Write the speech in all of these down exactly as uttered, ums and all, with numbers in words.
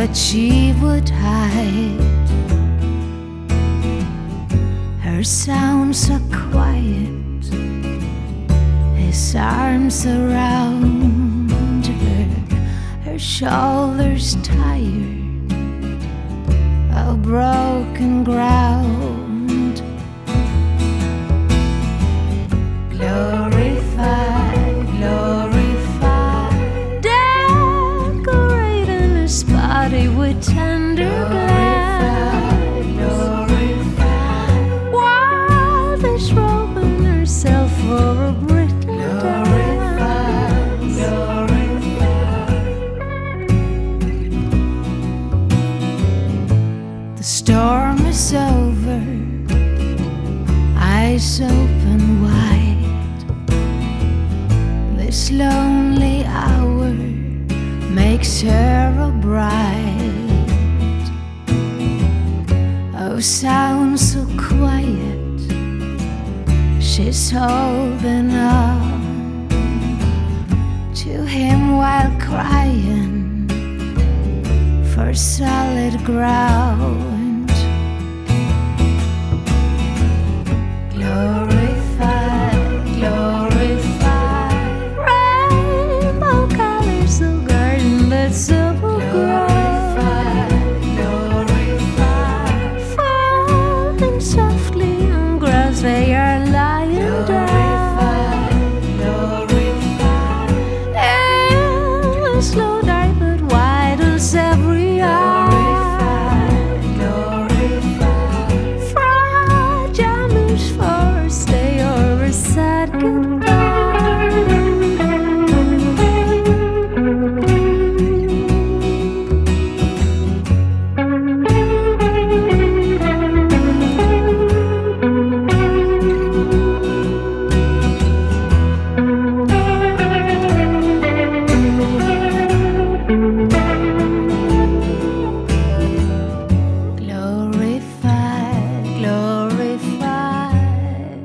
but she would hide. Her sounds so quiet, his arms around her, her shoulders tired of broken ground. Glorified, glorified, decorating his body with tender glass. Glorified, while he's robing herself for a brittle dance. Glorified, the storm is over, eyes open wide. This lonely hour makes her a bride. Oh, sounds so quiet, she's holding on to him while crying for solid ground. Glorified, glorified, rainbow colors of garden that's overgrown. Glorified, falling softly on grass they are lying down. Glorified, in slow dark but widens every hour. Sad goodbye. Glorified, glorified,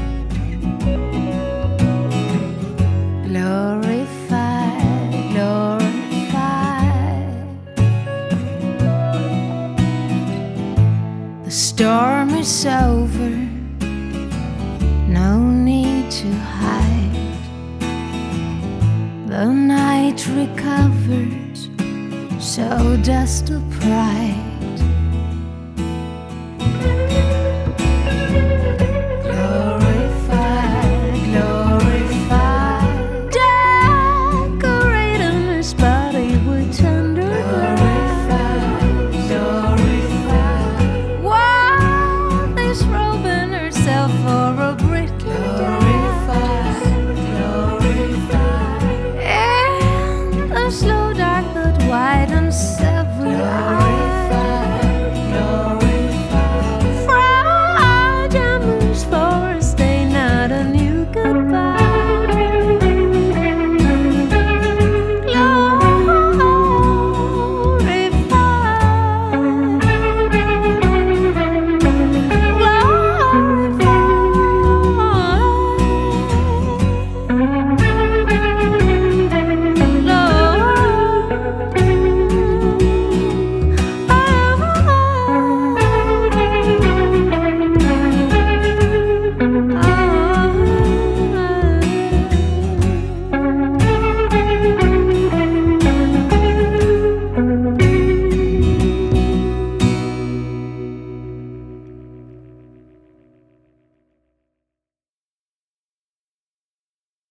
glorified, glorified. The storm is over, no need to hide. The night recovers, so does the pride.